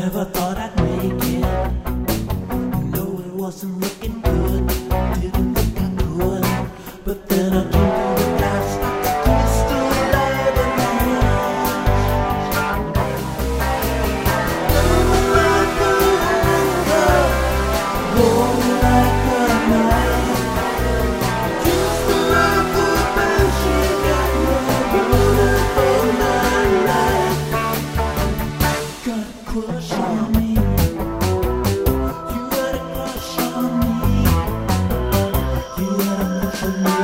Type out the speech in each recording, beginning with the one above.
Never thought I'd make it. No, it wasn't looking good. Didn't think I could. But then I came to the past. Twist of love and love like a winter, warm like a night. Just like a banshee, got me running from the night. Got a crush on me. You got a crush on me. You got a crush on me.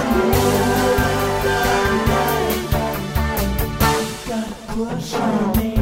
Crush on me.